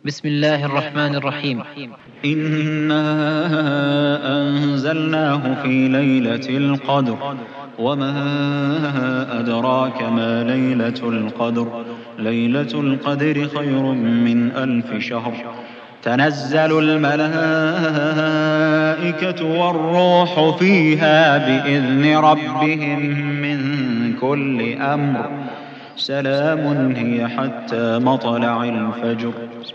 بسم الله الرحمن الرحيم. إنا أنزلناه في ليلة القدر وما أدراك ما ليلة القدر ليلة القدر خير من 1000 شهر تنزل الملائكة والروح فيها بإذن ربهم من كل أمر سلام هي حتى مطلع الفجر.